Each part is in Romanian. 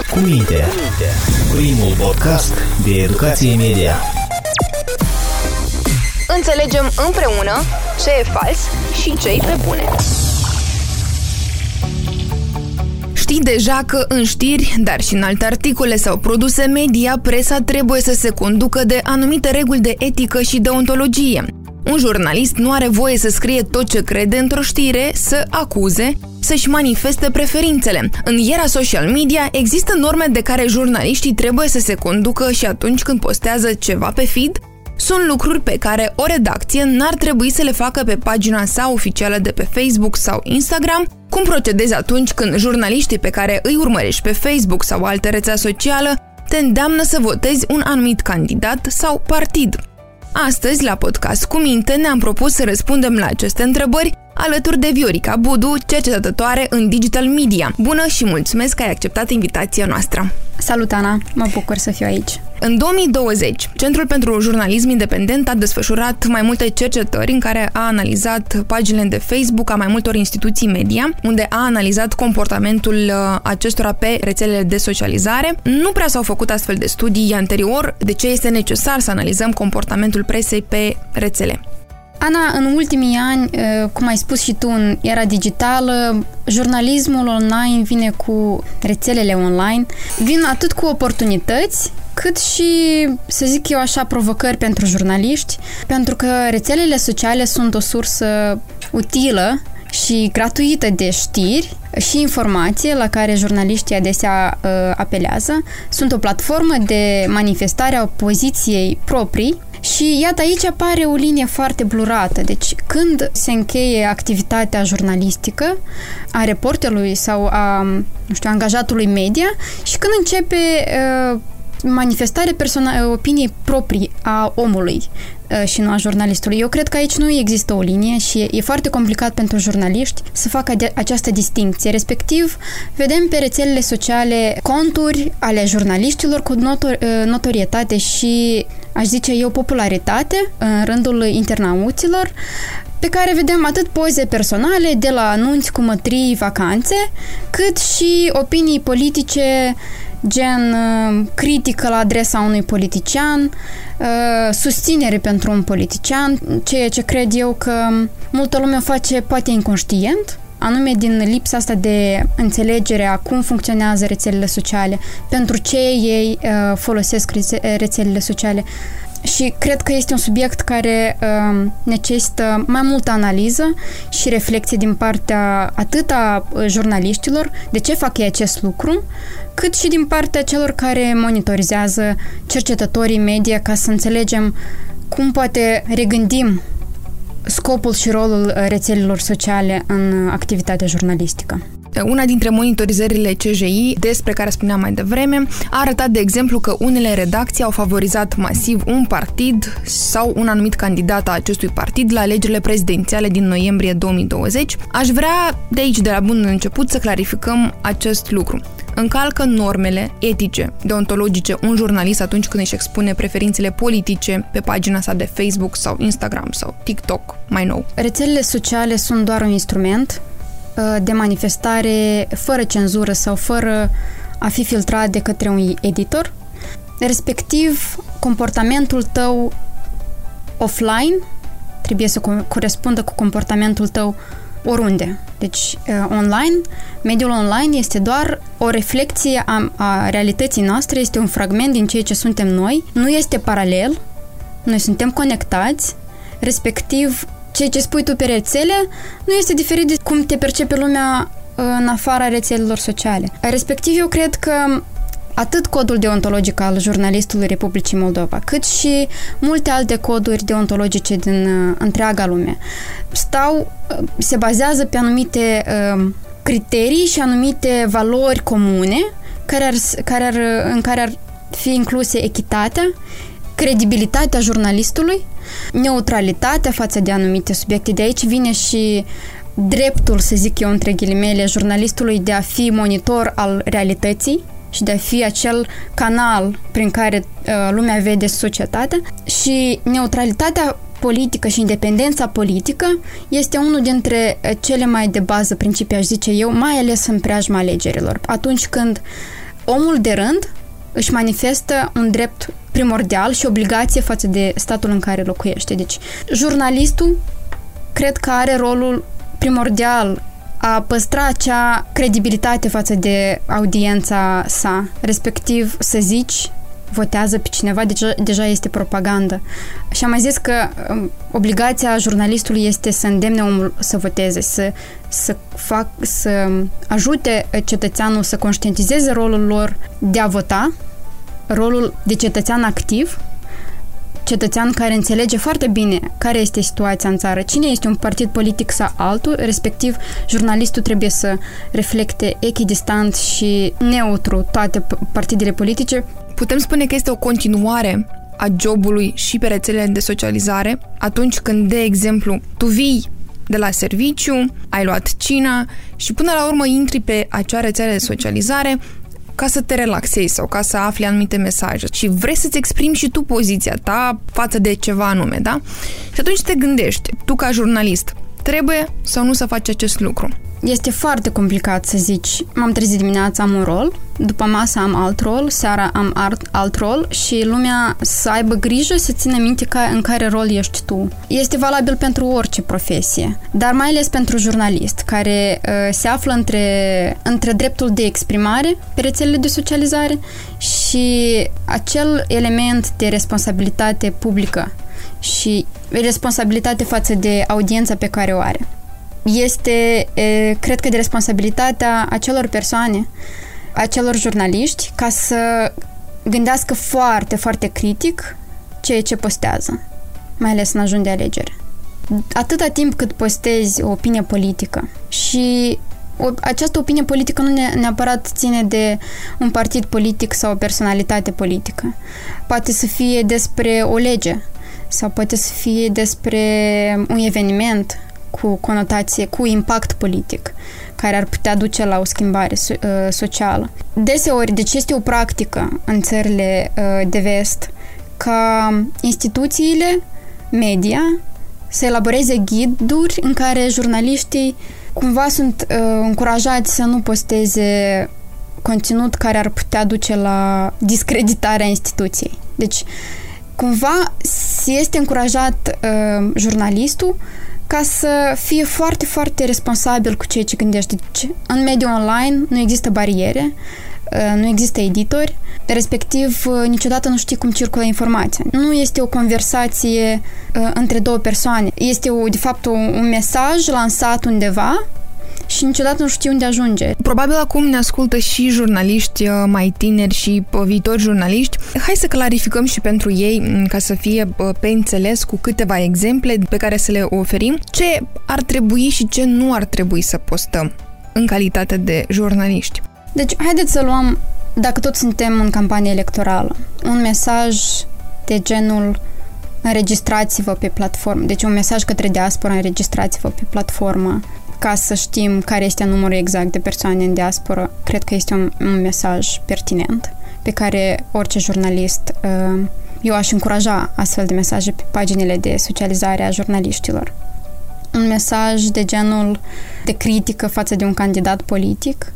cu minte. Primul podcast de educație media. Înțelegem împreună ce e fals și ce-i pe bune. Știi deja că în știri, dar și în alte articole sau produse media, presa trebuie să se conducă de anumite reguli de etică și deontologie. Un jurnalist nu are voie să scrie tot ce crede într-o știre, să acuze, să-și manifeste preferințele. În era social media există norme de care jurnaliștii trebuie să se conducă și atunci când postează ceva pe feed, sunt lucruri pe care o redacție n-ar trebui să le facă pe pagina sa oficială de pe Facebook sau Instagram. Cum procedezi atunci când jurnaliștii pe care îi urmărești pe Facebook sau alte rețea socială te îndeamnă să votezi un anumit candidat sau partid? Astăzi, la Podcast cu Minte, ne-am propus să răspundem la aceste întrebări alături de Viorica Budu, cercetătoare în digital media. Bună și mulțumesc că ai acceptat invitația noastră! Salut, Ana! Mă bucur să fiu aici! În 2020, Centrul pentru Jurnalism Independent a desfășurat mai multe cercetări în care a analizat paginile de Facebook a mai multor instituții media, unde a analizat comportamentul acestora pe rețelele de socializare. Nu prea s-au făcut astfel de studii anterior. De ce este necesar să analizăm comportamentul presei pe rețele? Ana, în ultimii ani, cum ai spus și tu, în era digitală, jurnalismul online vine cu rețelele online, vin atât cu oportunități, cât și, să zic eu așa, provocări pentru jurnaliști, pentru că rețelele sociale sunt o sursă utilă și gratuită de știri și informație la care jurnaliștii adesea apelează. Sunt o platformă de manifestare a poziției proprii. Și iată, aici apare o linie foarte blurată. Deci când se încheie activitatea jurnalistică a reporterului sau a, angajatului media și când începe manifestarea opiniei proprii a omului și nu a jurnalistului. Eu cred că aici nu există o linie și e foarte complicat pentru jurnaliști să facă această distincție. Respectiv, vedem pe rețelele sociale conturi ale jurnaliștilor cu notorietate și, aș zice eu, popularitate în rândul internauților, pe care vedem atât poze personale de la anunți cu mătrii, vacanțe, cât și opinii politice gen critică la adresa unui politician, susținere pentru un politician, ceea ce cred eu că multă lume o face poate inconștient, anume din lipsa asta de înțelegere a cum funcționează rețelele sociale, pentru ce ei folosesc rețelele sociale. Și cred că este un subiect care necesită mai multă analiză și reflexie din partea atât a jurnaliștilor, de ce fac ei acest lucru, cât și din partea celor care monitorizează, cercetătorii media, ca să înțelegem cum poate regândim scopul și rolul rețelelor sociale în activitatea jurnalistică. Una dintre monitorizările CJI, despre care spuneam mai devreme, a arătat, de exemplu, că unele redacții au favorizat masiv un partid sau un anumit candidat a acestui partid la alegerile prezidențiale din noiembrie 2020. Aș vrea de aici, de la bun început, să clarificăm acest lucru. Încalcă normele etice, deontologice, un jurnalist atunci când își expune preferințele politice pe pagina sa de Facebook sau Instagram sau TikTok, mai nou? Rețelele sociale sunt doar un instrument de manifestare fără cenzură sau fără a fi filtrat de către un editor. Respectiv, comportamentul tău offline trebuie să corespundă cu comportamentul tău oriunde. Deci, online, mediul online este doar o reflecție a realității noastre, este un fragment din ceea ce suntem noi, nu este paralel, noi suntem conectați, respectiv, ceea ce spui tu pe rețele nu este diferit de cum te percepe lumea în afara rețelelor sociale. Respectiv, eu cred că atât codul deontologic al jurnalistului Republicii Moldova, cât și multe alte coduri deontologice din întreaga lume se bazează pe anumite criterii și anumite valori comune în care ar fi incluse echitatea, credibilitatea jurnalistului, neutralitatea față de anumite subiecte. De aici vine și dreptul, să zic eu, între ghilimele, jurnalistului de a fi monitor al realității și de a fi acel canal prin care lumea vede societatea. Și neutralitatea politică și independența politică este unul dintre cele mai de bază principii, aș zice eu, mai ales în preajma alegerilor. Atunci când omul de rând își manifestă un drept primordial și obligație față de statul în care locuiește. Deci, jurnalistul cred că are rolul primordial a păstra acea credibilitate față de audiența sa, respectiv să zici votează pe cineva, deja este propagandă. Și am mai zis că obligația jurnalistului este să îndemne omul să voteze, să ajute cetățeanul să conștientizeze rolul lor de a vota, rolul de cetățean activ, cetățean care înțelege foarte bine care este situația în țară, cine este un partid politic sau altul, respectiv jurnalistul trebuie să reflecte echidistant și neutru toate partidele politice. Putem spune că este o continuare a jobului și pe rețelele de socializare, atunci când, de exemplu, tu vii de la serviciu, ai luat cina și până la urmă intri pe acea rețelă de socializare ca să te relaxezi sau ca să afli anumite mesaje și vrei să-ți exprimi și tu poziția ta față de ceva anume, da? Și atunci te gândești, tu ca jurnalist, trebuie sau nu să faci acest lucru? Este foarte complicat să zici, m-am trezit dimineața, am un rol, după masă am alt rol, seara am alt rol și lumea să aibă grijă să țină minte în care rol ești tu. Este valabil pentru orice profesie, dar mai ales pentru jurnalist, care se află între dreptul de exprimare pe rețelele de socializare și acel element de responsabilitate publică și responsabilitate față de audiența pe care o are. Este, cred că, de responsabilitatea acelor persoane, acelor jurnaliști, ca să gândească foarte, foarte critic ceea ce postează, mai ales în ajun de alegere. Atâta timp cât postezi o opinie politică și această opinie politică nu neapărat ține de un partid politic sau o personalitate politică. Poate să fie despre o lege sau poate să fie despre un eveniment cu conotație, cu impact politic, care ar putea duce la o schimbare socială. Deseori, deci este o practică în țările de vest ca instituțiile media să elaboreze ghiduri în care jurnaliștii cumva sunt încurajați să nu posteze conținut care ar putea duce la discreditarea instituției. Deci, cumva este încurajat jurnalistul ca să fie foarte, foarte responsabil cu ceea ce gândește. Deci, în mediul online nu există bariere, nu există editori, respectiv niciodată nu știi cum circulă informația. Nu este o conversație între două persoane. Este, de fapt, un mesaj lansat undeva și niciodată nu știi unde ajunge. Probabil acum ne ascultă și jurnaliști mai tineri și viitori jurnaliști. Hai să clarificăm și pentru ei, ca să fie pe înțeles, cu câteva exemple pe care să le oferim, ce ar trebui și ce nu ar trebui să postăm în calitate de jurnaliști. Deci, haideți să luăm, dacă tot suntem în campanie electorală, un mesaj de genul înregistrați-vă pe platformă. Deci un mesaj către diaspora, înregistrați-vă pe platformă, ca să știm care este numărul exact de persoane în diaspora. Cred că este un mesaj pertinent pe care orice jurnalist, eu aș încuraja astfel de mesaje pe paginile de socializare a jurnaliștilor. Un mesaj de genul de critică față de un candidat politic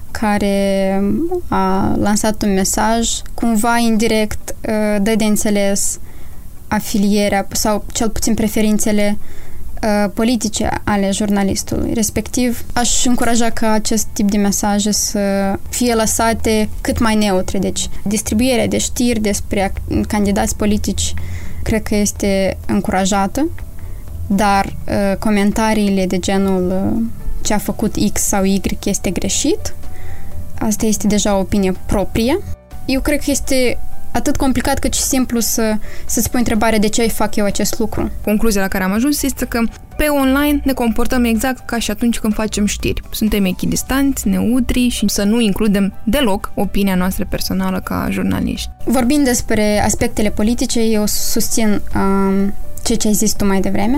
care a lansat un mesaj, cumva indirect dă de înțeles afilierea sau cel puțin preferințele politice ale jurnalistului. Respectiv, aș încuraja ca acest tip de mesaje să fie lăsate cât mai neutre. Deci, distribuirea de știri despre candidați politici cred că este încurajată, dar comentariile de genul ce a făcut X sau Y este greșit, asta este deja o opinie proprie. Eu cred că este atât complicat cât și simplu să-ți pui întrebare de ce fac eu acest lucru. Concluzia la care am ajuns este că pe online ne comportăm exact ca și atunci când facem știri. Suntem echidistanți, neutri și să nu includem deloc opinia noastră personală ca jurnaliști. Vorbind despre aspectele politice, eu susțin ceea ce ai zis tu mai devreme,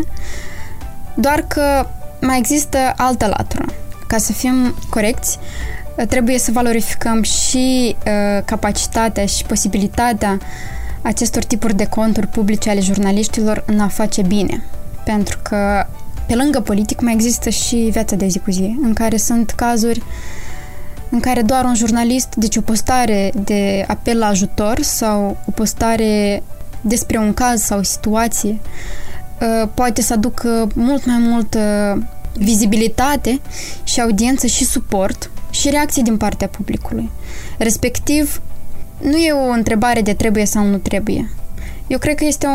doar că mai există altă latură. Ca să fim corecți, trebuie să valorificăm și capacitatea și posibilitatea acestor tipuri de conturi publice ale jurnaliștilor în a face bine. Pentru că pe lângă politic mai există și viața de zi cu zi, în care sunt cazuri în care doar un jurnalist, deci o postare de apel la ajutor sau o postare despre un caz sau o situație, poate să aducă mult mai multă vizibilitate și audiență și suport și reacții din partea publicului. Respectiv, nu e o întrebare de trebuie sau nu trebuie. Eu cred că este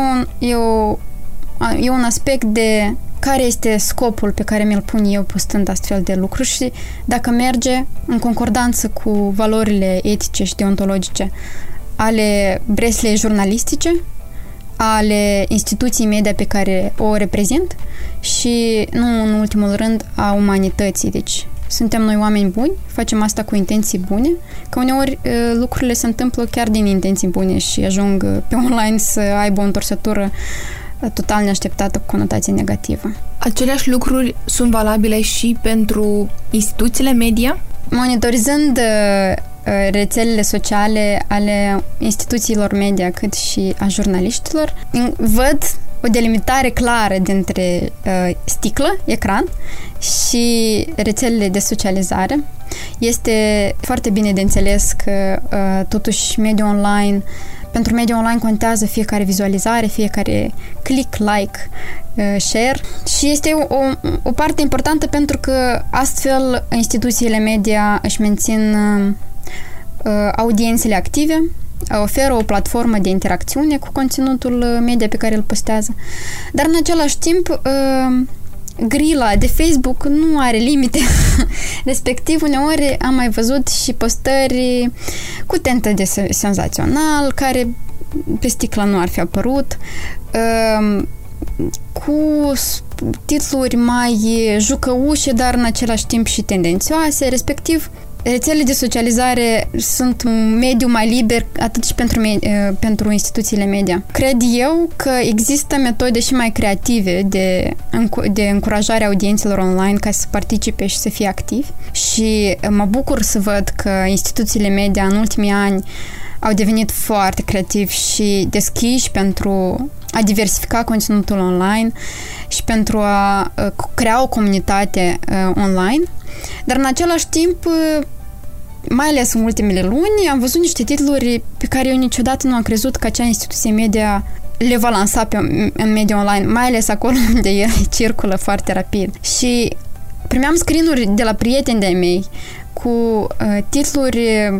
un aspect de care este scopul pe care mi-l pun eu postând astfel de lucruri și dacă merge în concordanță cu valorile etice și deontologice ale breslei jurnalistice, ale instituției media pe care o reprezint și, nu în ultimul rând, a umanității. Deci, suntem noi oameni buni, facem asta cu intenții bune, că uneori lucrurile se întâmplă chiar din intenții bune și ajung pe online să aibă o întorsătură total neașteptată cu conotație negativă. Aceleași lucruri sunt valabile și pentru instituțiile media? Monitorizând rețelele sociale ale instituțiilor media cât și a jurnaliștilor, văd o delimitare clară dintre sticlă, ecran și rețelele de socializare. Este foarte bine de înțeles că totuși mediul online, pentru mediul online contează fiecare vizualizare, fiecare click, like, share și este o parte importantă pentru că astfel instituțiile media își mențin audiențele active, oferă o platformă de interacțiune cu conținutul media pe care îl postează. Dar în același timp grila de Facebook nu are limite. Respectiv, uneori am mai văzut și postări cu tentă de senzațional, care pe sticlă nu ar fi apărut, cu titluri mai jucăușe, dar în același timp și tendențioase, respectiv rețelele de socializare sunt un mediu mai liber atât și pentru instituțiile media. Cred eu că există metode și mai creative de încurajare a audiențelor online ca să participe și să fie activi și mă bucur să văd că instituțiile media în ultimii ani au devenit foarte creativi și deschiși pentru a diversifica conținutul online și pentru a crea o comunitate online. Dar în același timp, mai ales în ultimele luni, am văzut niște titluri pe care eu niciodată nu am crezut că acea instituție media le va lansa în mediul online, mai ales acolo unde el circulă foarte rapid. Și primeam screen-uri de la prieteni de-ai mei cu titluri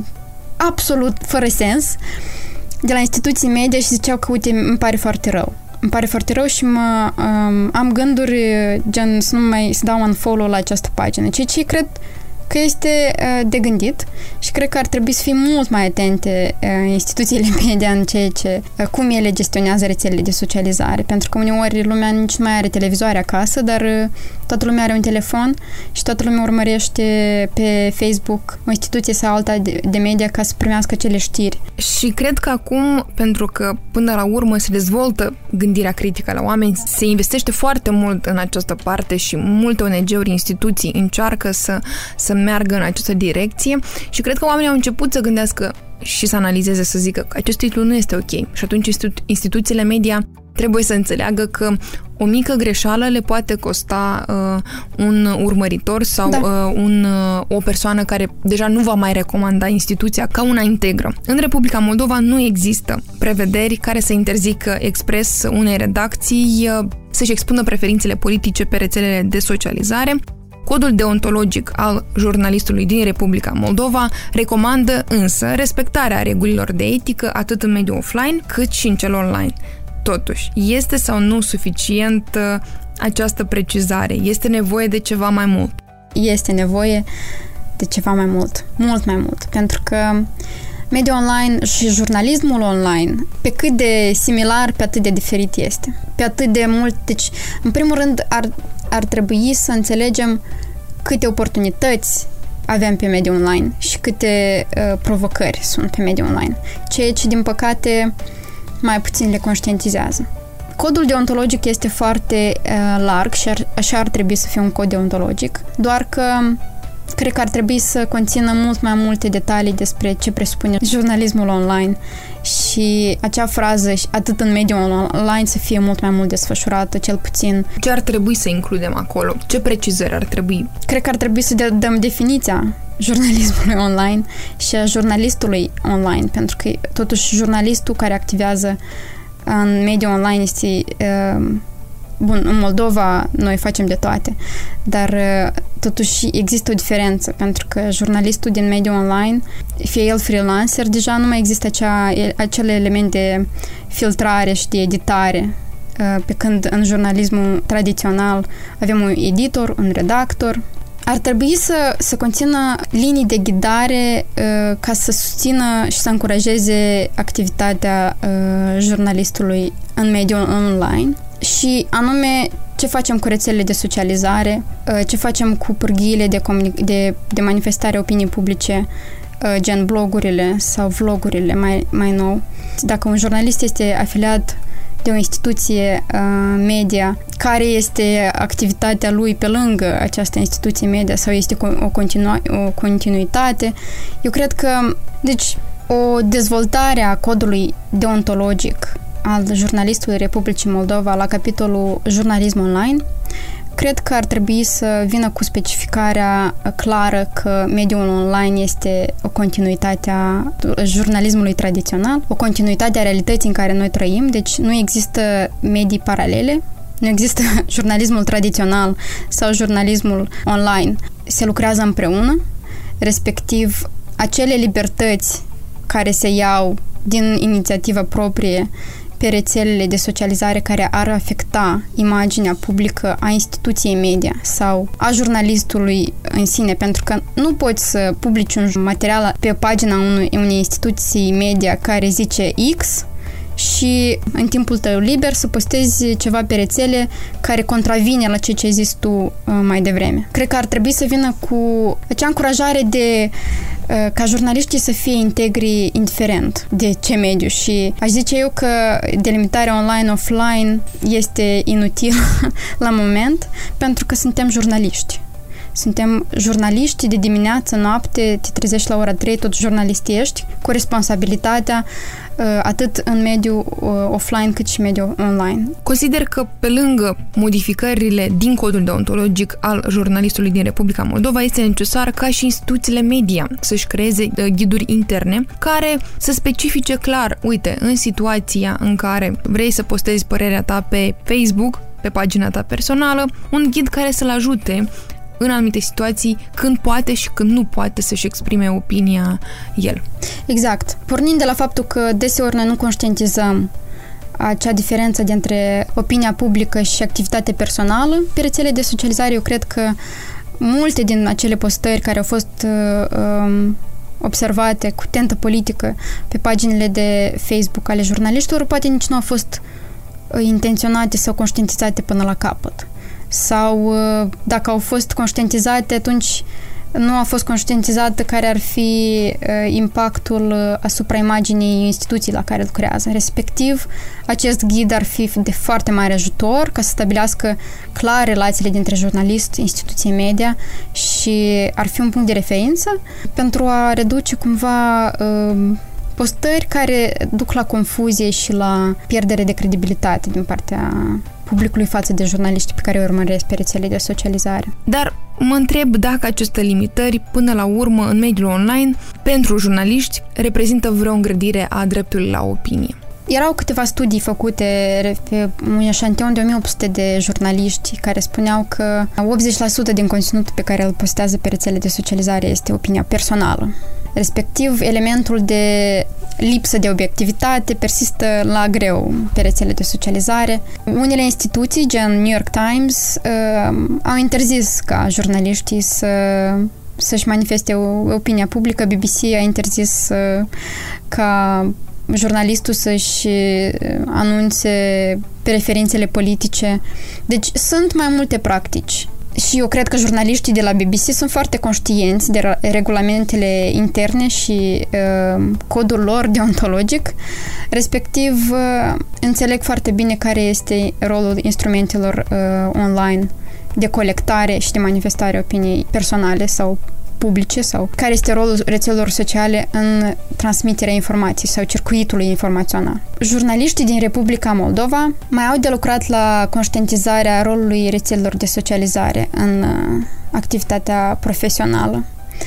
absolut fără sens de la instituții media și ziceau că, uite, îmi pare foarte rău. Îmi pare foarte rău și am gânduri gen să dau un follow la această pagină. Ceea ce cred că este de gândit și cred că ar trebui să fim mult mai atente instituțiile media în cum ele gestionează rețelele de socializare, pentru că uneori lumea nici nu mai are televizoare acasă, dar toată lumea are un telefon și toată lumea urmărește pe Facebook o instituție sau alta de media ca să primească acele știri. Și cred că acum, pentru că până la urmă se dezvoltă gândirea critică la oameni, se investește foarte mult în această parte și multe ONG-uri, instituții încearcă să meargă în această direcție și cred că oamenii au început să gândească și să analizeze, să zică că acest titlu nu este ok. Și atunci instituțiile media trebuie să înțeleagă că o mică greșeală le poate costa un urmăritor sau o persoană care deja nu va mai recomanda instituția ca una integră. În Republica Moldova nu există prevederi care să interzică expres unei redacții să-și expună preferințele politice pe rețelele de socializare. Codul deontologic al jurnalistului din Republica Moldova recomandă însă respectarea regulilor de etică atât în mediul offline cât și în cel online. Totuși, este sau nu suficient această precizare? Este nevoie de ceva mai mult? Este nevoie de ceva mai mult, mult mai mult, pentru că mediul online și jurnalismul online, pe cât de similar, pe atât de diferit este. Pe atât de mult, deci, în primul rând, ar trebui să înțelegem câte oportunități avem pe mediul online și câte provocări sunt pe mediul online, ceea ce, din păcate, mai puțin le conștientizează. Codul deontologic este foarte larg și așa ar trebui să fie un cod deontologic, doar că cred că ar trebui să conțină mult mai multe detalii despre ce presupune jurnalismul online și acea frază, atât în mediul online, să fie mult mai mult desfășurată, cel puțin. Ce ar trebui să includem acolo? Ce precizări ar trebui? Cred că ar trebui să dăm definiția jurnalismului online și a jurnalistului online, pentru că totuși jurnalistul care activează în mediul online este bun, în Moldova noi facem de toate, dar totuși există o diferență, pentru că jurnalistul din mediul online, fie el freelancer, deja nu mai există acele elemente de filtrare și de editare, pe când în jurnalismul tradițional avem un editor, un redactor. Ar trebui să conțină linii de ghidare ca să susțină și să încurajeze activitatea jurnalistului în mediul online și anume ce facem cu rețelele de socializare, ce facem cu pârghiile de manifestare opinii publice, gen blogurile sau vlogurile mai nou. Dacă un jurnalist este afiliat de o instituție media, care este activitatea lui pe lângă această instituție media sau este o continuitate, eu cred că, deci, o dezvoltare a codului deontologic al jurnalistului Republicii Moldova la capitolul jurnalism online, cred că ar trebui să vină cu specificarea clară că mediul online este o continuitate a jurnalismului tradițional, o continuitate a realității în care noi trăim, deci nu există medii paralele, nu există jurnalismul tradițional sau jurnalismul online. Se lucrează împreună, respectiv acele libertăți care se iau din inițiativă proprie pe rețelele de socializare care ar afecta imaginea publică a instituției media sau a jurnalistului în sine, pentru că nu poți să publici un material pe pagina unei instituții media care zice X și în timpul tău liber să postezi ceva pe rețele care contravine la ce ai zis tu mai devreme. Cred că ar trebui să vină cu acea încurajare de ca jurnaliștii să fie integri indiferent de ce mediu și aș zice eu că delimitarea online-offline este inutilă la moment pentru că suntem jurnaliști. Suntem jurnaliști de dimineață, noapte, te trezești la ora 3, tot jurnalist ești, cu responsabilitatea atât în mediul offline cât și mediul online. Consider că pe lângă modificările din codul deontologic al jurnalistului din Republica Moldova este necesar ca și instituțiile media să-și creeze ghiduri interne care să specifice clar, uite, în situația în care vrei să postezi părerea ta pe Facebook, pe pagina ta personală, un ghid care să-l ajute în anumite situații când poate și când nu poate să-și exprime opinia el. Exact. Pornind de la faptul că deseori noi nu conștientizăm acea diferență dintre opinia publică și activitatea personală, pe rețele de socializare eu cred că multe din acele postări care au fost observate cu tentă politică pe paginile de Facebook ale jurnaliștilor, poate nici nu au fost intenționate sau conștientizate până la capăt. Sau dacă au fost conștientizate, atunci nu a fost conștientizată care ar fi impactul asupra imaginii instituției la care lucrează. Respectiv, acest ghid ar fi de foarte mare ajutor ca să stabilească clar relațiile dintre jurnalist, instituție media și ar fi un punct de referință pentru a reduce cumva postări care duc la confuzie și la pierdere de credibilitate din partea publicului față de jurnaliștii pe care îi urmăresc pe rețele de socializare. Dar mă întreb dacă aceste limitări, până la urmă, în mediul online, pentru jurnaliști, reprezintă vreo îngrădire a dreptului la opinie. Erau câteva studii făcute pe un eșantion de 1800 de jurnaliști care spuneau că 80% din conținutul pe care îl postează pe rețele de socializare este opinia personală. Respectiv, elementul de lipsă de obiectivitate persistă la greu pe rețele de socializare. Unele instituții, gen New York Times, au interzis ca jurnaliștii să-și manifeste opinia publică. BBC a interzis ca jurnalistul să-și anunțe preferințele politice. Deci sunt mai multe practici. Și eu cred că jurnaliștii de la BBC sunt foarte conștienți de regulamentele interne și codul lor deontologic, respectiv înțeleg foarte bine care este rolul instrumentelor online de colectare și de manifestare opiniei personale sau publice sau care este rolul rețelelor sociale în transmiterea informației sau circuitului informațional. Jurnaliștii din Republica Moldova mai au de lucrat la conștientizarea rolului rețelelor de socializare în activitatea profesională.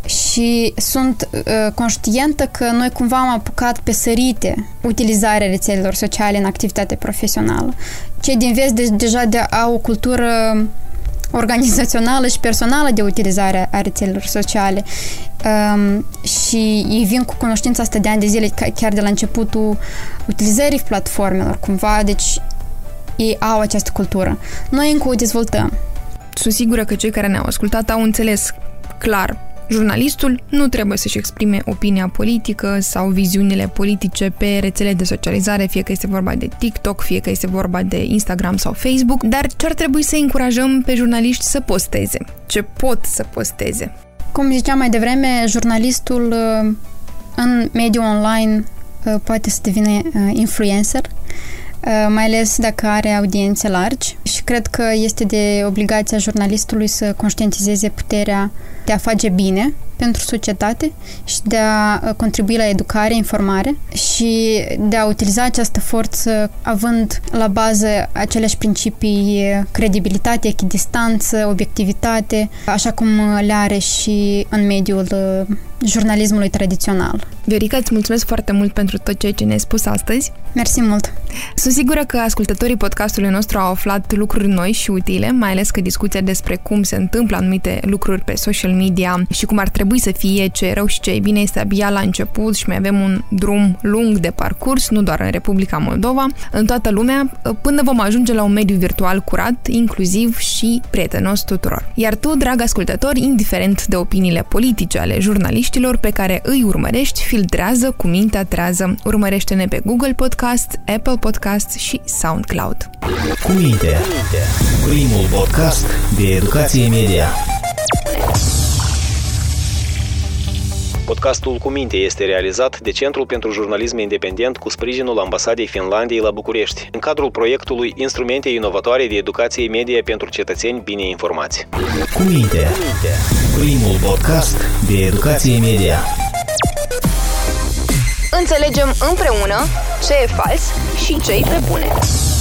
și sunt conștientă că noi cumva am apucat pe sărite utilizarea rețelelor sociale în activitate profesională. Cei din vest deja au o cultură organizațională și personală de utilizare a rețelelor sociale și ei vin cu cunoștința asta de ani de zile, chiar de la începutul utilizării platformelor, cumva, deci ei au această cultură. Noi încă o dezvoltăm. Sunt sigură că cei care ne-au ascultat au înțeles clar. Jurnalistul nu trebuie să-și exprime opinia politică sau viziunile politice pe rețele de socializare, fie că este vorba de TikTok, fie că este vorba de Instagram sau Facebook, dar ce ar trebui să încurajăm pe jurnaliști să posteze? Ce pot să posteze? Cum ziceam mai devreme, jurnalistul în mediul online poate să devină influencer, mai ales dacă are audiențe largi, și cred că este de obligația jurnalistului să conștientizeze puterea de a face bine pentru societate și de a contribui la educare, informare și de a utiliza această forță având la bază aceleași principii: credibilitate, echidistanță, obiectivitate, așa cum le are și în mediul jurnalismului tradițional. Viorica, îți mulțumesc foarte mult pentru tot ceea ce ne-ai spus astăzi. Mersi mult! Sunt sigură că ascultătorii podcastului nostru au aflat lucruri noi și utile, mai ales că discuția despre cum se întâmplă anumite lucruri pe social media și cum ar trebui să fie, ce e rău și ce e bine, este abia la început și mai avem un drum lung de parcurs, nu doar în Republica Moldova, în toată lumea, până vom ajunge la un mediu virtual curat, inclusiv și prietenos tuturor. Iar tu, drag ascultător, indiferent de opiniile politice ale jurnaliștilor pe care îi urmărești, filtrează cu mintea trează. Urmărește-ne pe Google Podcast, Apple Podcast și SoundCloud. Cu minte, primul podcast de educație media. Podcastul Cu minte este realizat de Centrul pentru Jurnalism Independent cu sprijinul Ambasadei Finlandiei la București, în cadrul proiectului Instrumente inovatoare de educație media pentru cetățeni bine informați. Cu minte, primul podcast de educație media. Înțelegem împreună ce e fals și ce e pe bune.